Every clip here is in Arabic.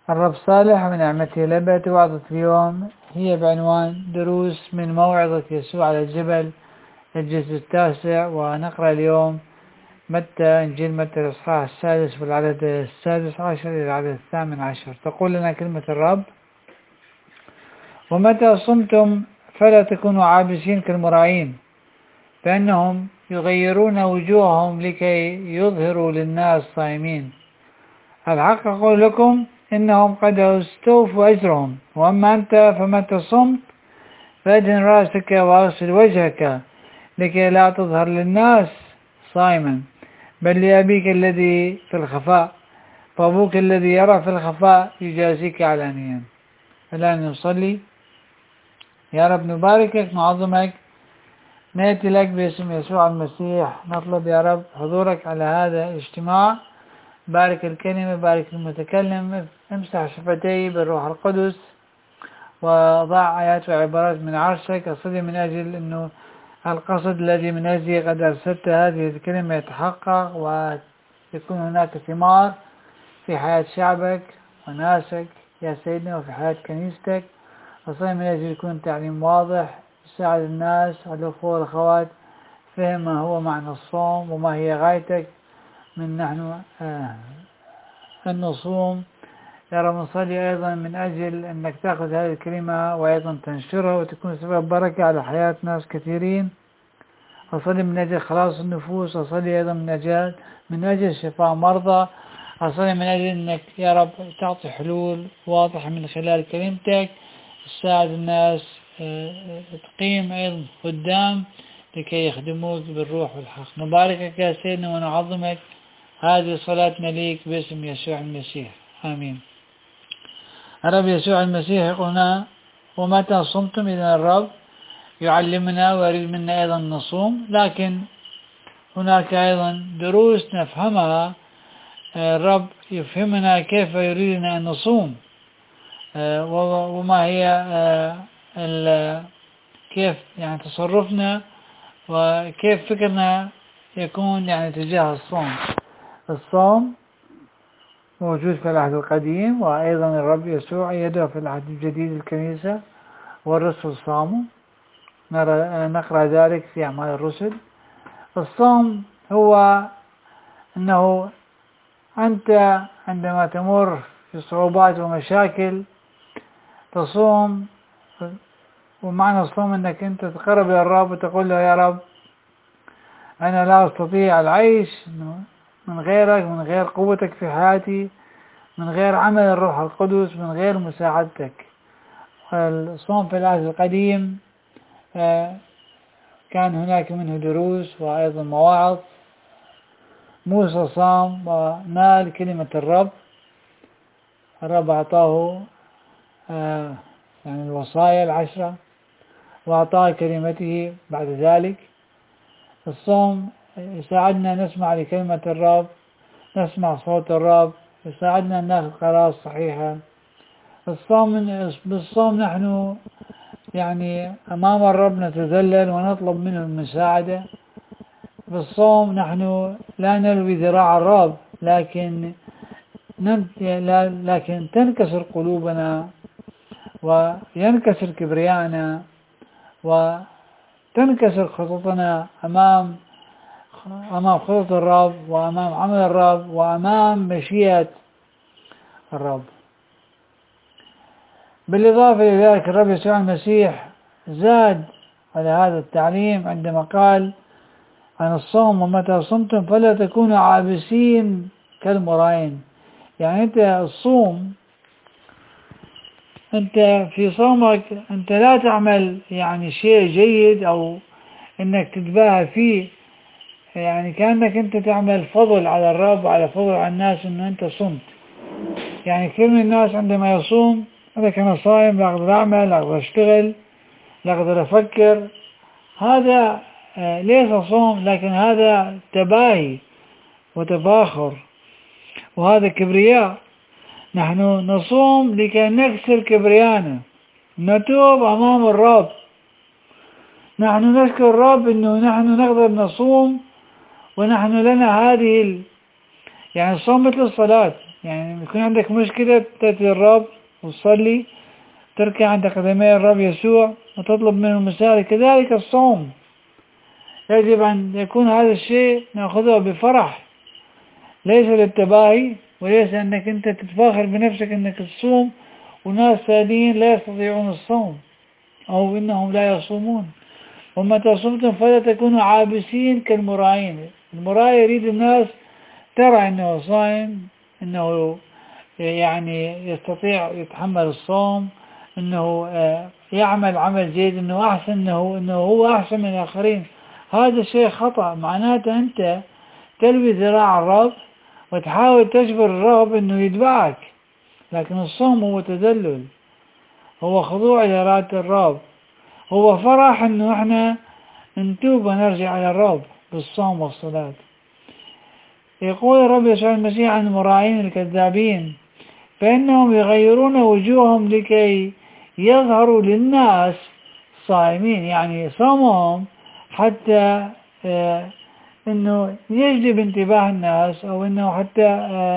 الرب صالح ونعمته لبت وعظة اليوم هي بعنوان دروس من موعظة يسوع على الجبل الجزء 9. ونقرأ اليوم إنجيل متى الإصحاح 6 والعدد 16 إلى العدد 18. تقول لنا كلمة الرب: ومتى صمتم فلا تكونوا عابسين كالمراعين، فإنهم يغيرون وجوههم لكي يظهروا للناس صائمين. الحق أقول لكم إنهم قد استوفوا أجرهم. وأما أنت فمتى صمت فأدهن رأسك واغسل وجهك لكي لا تظهر للناس صائما، بل لأبيك الذي في الخفاء، فأبوك الذي يرى في الخفاء يجازيك علانيا. الآن نصلي. يا رب نباركك نعظمك، نأتي لك باسم يسوع المسيح، نطلب يا رب حضورك على هذا الاجتماع. بارك الكلمة، بارك المتكلم، امسح شفتي بالروح القدس، وضع آيات وعبارات من عرشك. أصلي من أجل أنه القصد الذي من أجله قد أرسلت هذه الكلمة يتحقق، ويكون هناك ثمار في حياة شعبك وناسك يا سيدنا، وفي حياة كنيستك. أصلي من أجل يكون تعليم واضح يساعد الناس الأخوة والأخوات فهم ما هو معنى الصوم وما هي غايتك من نحن أن نصوم. يا رب نصلي أيضا من أجل أنك تأخذ هذه الكلمة وأيضا تنشرها وتكون سبب بركة على حياة ناس كثيرين. أصلي من أجل خلاص النفوس، أصلي أيضا من أجل شفاء مرضى. أصلي من أجل أنك يا رب تعطي حلول واضحة من خلال كلمتك تساعد الناس تقيم أيضا قدام لكي يخدموك بالروح والحق. نباركك يا سيدنا ونعظمك. هذه صلاتنا ليك باسم يسوع المسيح، آمين. الرب يسوع المسيح يقولنا: ومتى صمتم. إذن الرب يعلمنا ويريد منا أيضا نصوم، لكن هناك أيضا دروس نفهمها. الرب يفهمنا كيف يريدنا أن نصوم، وما هي كيف يعني تصرفنا وكيف فكرنا يكون يعني تجاه الصوم. الصوم موجود في العهد القديم، وأيضا الرب يسوع يدعو في العهد الجديد الكنيسة والرسل صاموا، نقرأ ذلك في أعمال الرسل. الصوم هو أنه أنت عندما تمر في صعوبات ومشاكل تصوم، ومعنى الصوم أنك أنت تقرب إلى الرب وتقول له: يا رب أنا لا أستطيع العيش من غيرك، من غير قوتك في حياتي، من غير عمل الروح القدس، من غير مساعدتك. الصوم في العهد القديم كان هناك منه دروس وأيضا مواعظ. موسى صام ونال كلمة الرب أعطاه يعني الوصايا 10 وأعطاه كلمته بعد ذلك. الصوم يساعدنا نسمع لكلمة الرب، نسمع صوت الرب، يساعدنا أن نأخذ قرارات صحيحة. بالصوم نحن يعني أمام الرب نتذلل ونطلب منه المساعدة. بالصوم نحن لا نلوي ذراع الرب، لكن تنكسر قلوبنا وينكسر كبرياءنا وتنكسر خططنا أمام خطط الرب وأمام عمل الرب وأمام مشيئة الرب. بالإضافة إلى ذلك الرب يسوع المسيح زاد على هذا التعليم عندما قال عن الصوم: ومتى صمتم فلا تكونوا عابسين كالمراعين. يعني أنت الصوم، أنت في صومك أنت لا تعمل يعني شيء جيد أو أنك تتباهى فيه، يعني كأنك أنت تعمل فضل على الرب وعلى فضل على الناس أنه أنت صمت. يعني كثير من الناس عندما يصوم هذا كان صائم، لا أقدر أعمل، لا أقدر أشتغل، لا أقدر أفكر. هذا ليس صوم، لكن هذا تباهي وتفاخر، وهذا كبرياء. نحن نصوم لكي نكسر كبريانا، نتوب أمام الرب. نحن نشكر الرب أنه نحن نقدر نصوم ونحن لنا هذه يعني الصوم مثل الصلاة. يعني يكون عندك مشكلة تأتي الرب وتصلي، تركع عند قدمي الرب يسوع وتطلب منه المساعدة. كذلك الصوم يجب أن يكون هذا الشيء نأخذه بفرح، ليس للتباهي، وليس أنك أنت تتفاخر بنفسك أنك تصوم وناس ثانيين لا يستطيعون الصوم أو إنهم لا يصومون. ومتى صمتم فلا تكونوا عابسين كالمراعين. المراعي يريد الناس ترى أنه صائم، أنه يعني يستطيع يتحمل الصوم، أنه يعمل عمل جيد، أنه أحسن، أنه هو أحسن من الآخرين. هذا شيء خطأ. معناته أنت تلوي ذراع الرب وتحاول تجبر الرب أنه يتبعك. لكن الصوم هو تذلل، هو خضوع لإرادة الرب، هو فرح أنه إحنا نتوب ونرجع إلى الرب بالصوم والصلاة. يقول الرب يسوع المسيح عن المراعين الكذابين فإنهم يغيرون وجوههم لكي يظهروا للناس صائمين، يعني صومهم حتى انه يجلب انتباه الناس، او انه حتى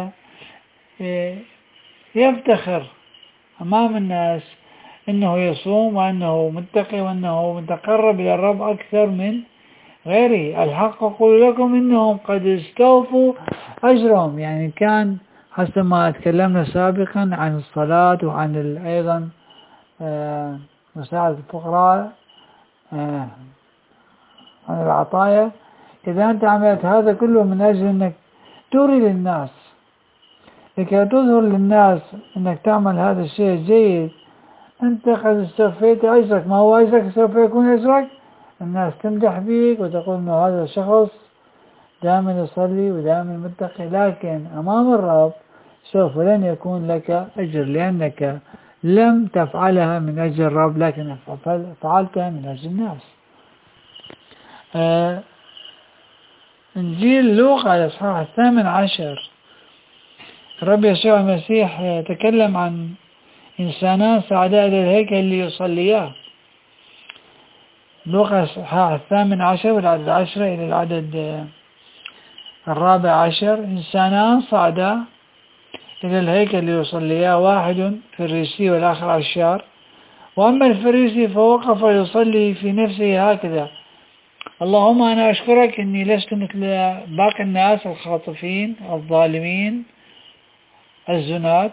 يفتخر امام الناس انه يصوم وانه متقي وانه متقرب الى الرب اكثر من غيره. الحق اقول لكم انهم قد استوفوا اجرهم. يعني كان حسب ما تكلمنا سابقا عن الصلاة وعن ايضا مساعدة الفقراء، عن العطايا. إذا أنت عملت هذا كله من أجل أنك توري للناس، لكي تظهر للناس أنك تعمل هذا الشيء الجيد، أنت قد استوفيت أجرك. ما هو أجرك؟ سوف يكون أجرك الناس تمدح بك وتقول أنه هذا الشخص دائما يصلي ودائما متقي، لكن أمام الرب سوف لن يكون لك أجر، لأنك لم تفعلها من أجل الرب، لكن فعلتها من أجل الناس. إنجيل لوقا الإصحاح 18 الرب يسوع المسيح تكلم عن إنسانان صعدا إلى الهيكل ليصليا. لوقا الإصحاح 18 والعدد 10 إلى العدد 14. إنسانان صعدا إلى الهيكل ليصليا، واحد فريسي والآخر عشار. وأما الفريسي فوقف يصلي في نفسه هكذا: اللهم أنا أشكرك إني لست مثل باقي الناس الخاطفين الظالمين الزنات،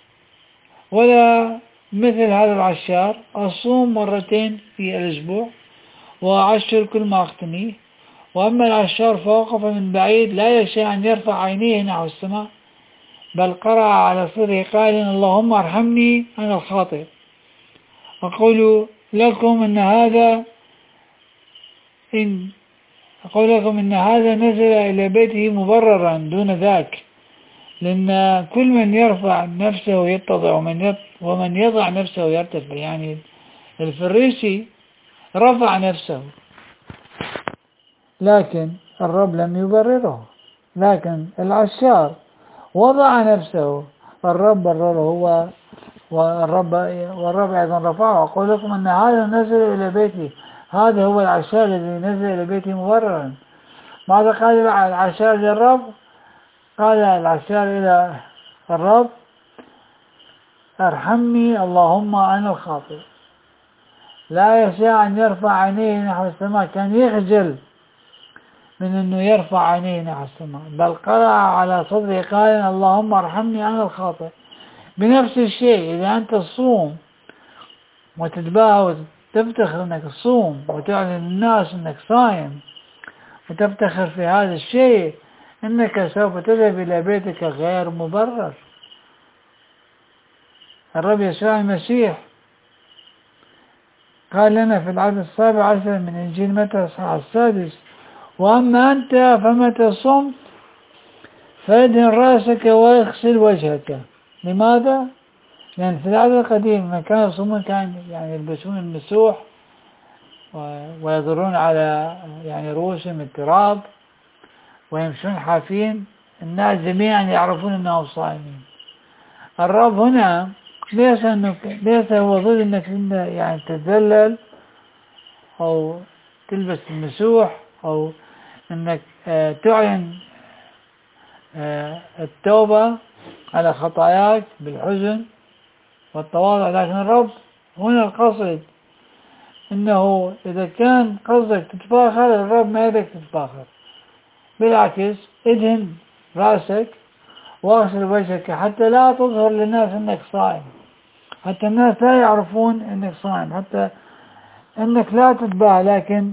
ولا مثل هذا العشار. أصوم مرتين في الأسبوع وأعشر كل ما أقتنيه. وأما العشار فوقف من بعيد لا يشاء أن يرفع عينيه نحو السماء، بل قرأ على صدره قائلا: اللهم ارحمني أنا الخاطئ. أقول لكم إن هذا نزل إلى بيته مبررا دون ذاك، لأن كل من يرفع نفسه يتضع، ومن يضع نفسه يرتفع. يعني الفريسي رفع نفسه لكن الرب لم يبرره، لكن العشار وضع نفسه الرب برره، والرب أيضا رفعه. أقول لكم أن هذا نزل إلى بيتي، هذا هو العشار الذي نزل إلى بيتي مبررا. ماذا قال العشار للرب؟ قال العشار إلى الرب: ارحمني اللهم أنا الخاطئ. لا يشاء أن يرفع عينيه نحو السماء، كان يخجل من أنه يرفع عينيه نحو السماء، بل قرأ على صدره قائلا: اللهم ارحمني أنا الخاطئ. بنفس الشيء إذا أنت تصوم وتتباهى وتفتخر أنك تصوم وتعلن للناس أنك صايم وتفتخر في هذا الشيء، أنك سوف تذهب إلى بيتك غير مبرر. الرب يسوع المسيح قال لنا في العدد 17 من إنجيل متى الإصحاح 6: وأما أنت فمتى صمت فادهن رأسك واغسل وجهك. لماذا؟ لأن في العهد القديم لما كانوا يصومون كان يعني يلبسون المسوح ويضرون على يعني رؤوسهم التراب ويمشون حافين، الناس جميعا يعرفون أنهم صائمين. الرب هنا ليس هو ضد أنك يعني تتذلل أو تلبس المسوح أو أنك تعلن التوبة على خطاياك بالحزن والتواضع، لكن الرب هنا القصد إنه إذا كان قصدك تتفاخر الرب ما يبيك تتفاخر، بالعكس ادهن رأسك واغسل وجهك حتى لا تظهر للناس إنك صائم، حتى الناس لا يعرفون إنك صائم، حتى إنك لا تتباهى، لكن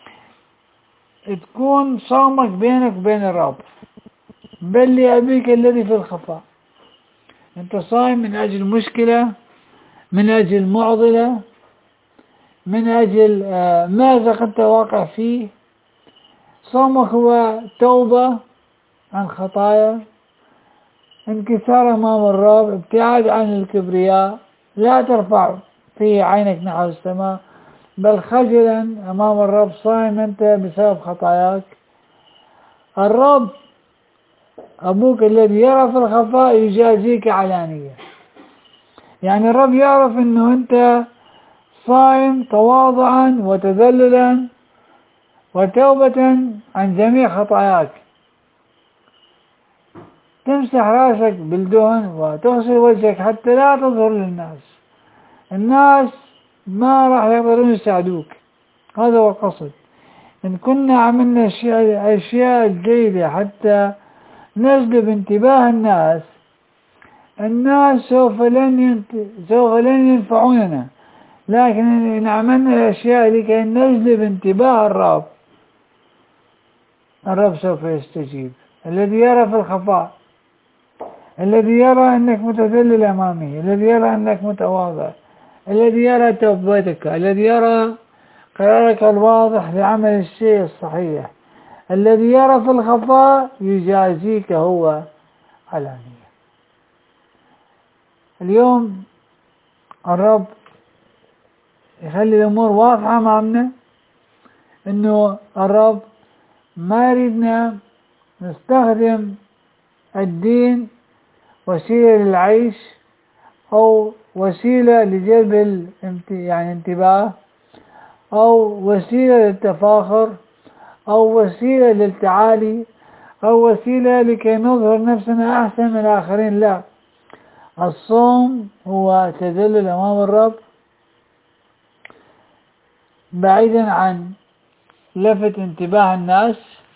تكون صومك بينك وبين الرب. بل لأبيك الذي في الخفاء. أنت صايم من أجل مشكلة، من أجل معضلة، من أجل مأزق أنت واقع فيه. صومك هو توبة عن خطايا، انكسار أمام الرب، ابتعاد عن الكبرياء، لا ترفع فيه عينك نحو السماء، بل خجلا أمام الرب. صايم أنت بسبب خطاياك. الرب أبوك الذي يرى في الخفاء يجازيك علانية. يعني الرب يعرف أنه أنت صائم تواضعا وتذللا وتوبة عن جميع خطاياك، تمسح راسك بالدهن وتغسل وجهك حتى لا تظهر للناس. الناس ما راح يقدرون يساعدوك. هذا هو القصد. إن كنا عملنا أشياء جيدة حتى نجلب انتباه الناس سوف لن ينفعوننا، لكن إن عملنا الأشياء لكي نجلب انتباه الرب سوف يستجيب. الذي يرى في الخفاء، الذي يرى أنك متذلل أمامه، الذي يرى أنك متواضع، الذي يرى توبتك، الذي يرى قرارك الواضح لعمل الشيء الصحيح، الذي يرى في الخفاء يجازيك هو علانية. اليوم الرب يخلي الأمور واضحة أمامنا، إنه الرب ما يريدنا نستخدم الدين وسيلة للعيش أو وسيلة لجلب انتباه، أو وسيلة للتفاخر، أو وسيلة للتعالي، أو وسيلة لكي نظهر نفسنا أحسن من الآخرين. لا، الصوم هو تذلل أمام الرب بعيدا عن لفت انتباه الناس.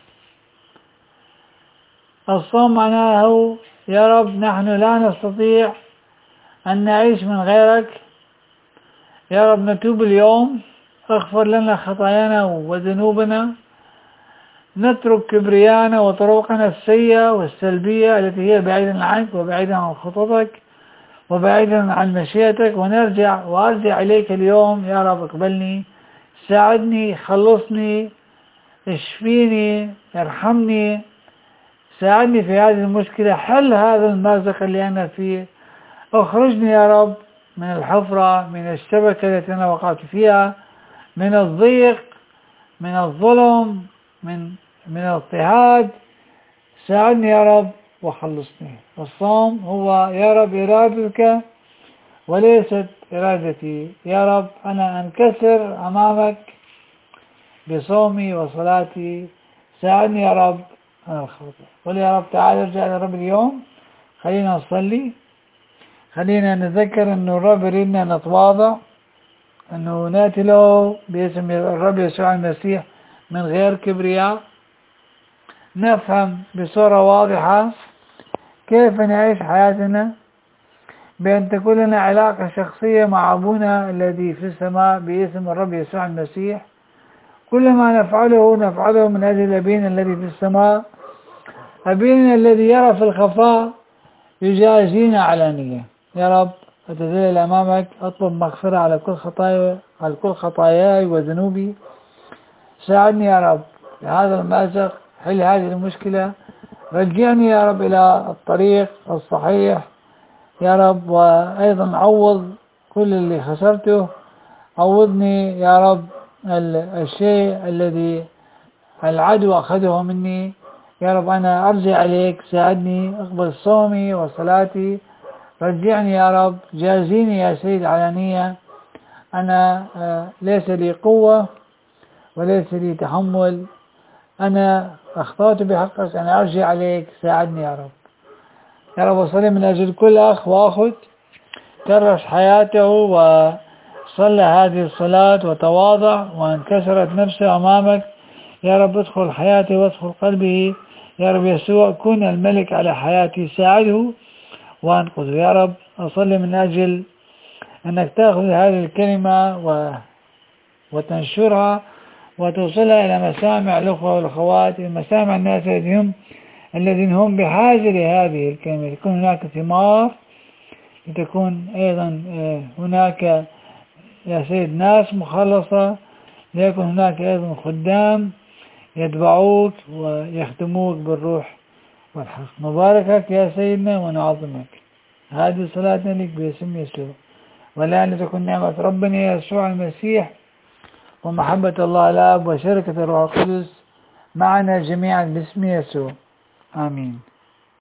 الصوم معناه يا رب نحن لا نستطيع أن نعيش من غيرك، يا رب نتوب اليوم، اغفر لنا خطايانا وذنوبنا، نترك كبريانا وطرقنا السيئة والسلبية التي هي بعيدا عنك وبعيدا عن خططك وبعيدا عن مشيئتك، وأرجع إليك اليوم. يا رب اقبلني، ساعدني، خلصني، اشفيني، ارحمني، ساعدني في هذه المشكلة، حل هذا المأزق اللي أنا فيه، اخرجني يا رب من الحفرة، من الشبكة التي أنا وقعت فيها، من الضيق، من الظلم، من الاضطهاد. ساعدني يا رب وخلصني. الصوم هو يا رب إرادتك وليست إرادتي. يا رب أنا أنكسر أمامك بصومي وصلاتي، ساعدني يا رب أنا الخاطئ. قل يا رب تعال ارجع للرب اليوم، خلينا نصلي، خلينا نتذكر أنه الرب يريدنا نتواضع، أنه نأتي له باسم الرب يسوع المسيح من غير كبرياء، نفهم بصورة واضحة كيف نعيش حياتنا، بأن تكون لنا علاقة شخصية مع أبونا الذي في السماء باسم الرب يسوع المسيح. كل ما نفعله من أجل أبينا الذي في السماء. أبينا الذي يرى في الخفاء يجازينا علانية. يا رب أتذلل أمامك، أطلب مغفرة على كل خطاياي وذنوبي. ساعدني يا رب في هذا المأزق، حل هذه المشكلة، رجعني يا رب إلى الطريق الصحيح يا رب، وأيضا عوض كل اللي خسرته. عوضني يا رب الشيء الذي العدو أخذه مني. يا رب أنا أرجع إليك، ساعدني، اقبل صومي وصلاتي، رجعني يا رب، جازيني يا سيد علانية. أنا ليس لي قوة وليس لي تحمل، أنا أخطأت بحقك، أنا أرجع عليك، ساعدني يا رب. يا رب أصلي من أجل كل أخ وأخت كرس حياته وصلى هذه الصلاة وتواضع وانكسرت نفسه أمامك. يا رب ادخل حياته وادخل قلبه. يا رب يسوع كن الملك على حياتي، ساعده وانقذه. يا رب أصلي من أجل أنك تأخذ هذه الكلمة وتنشرها وتوصلها إلى مسامع الأخوة والأخوات، إلى مسامع الناس الذين هم بحاجة لهذه الكلمة. يكون هناك ثمار، لتكون أيضا هناك يا سيد ناس مخلصة، ليكن هناك أيضا خدام يتبعوك ويخدموك بالروح والحق. نباركك يا سيدنا ونعظمك. هذه صلاتنا لك باسم يسوع. والآن لتكن نعمة ربنا يسوع المسيح ومحبة الله الآب وشركة الروح القدس معنا جميعا باسم يسوع. آمين.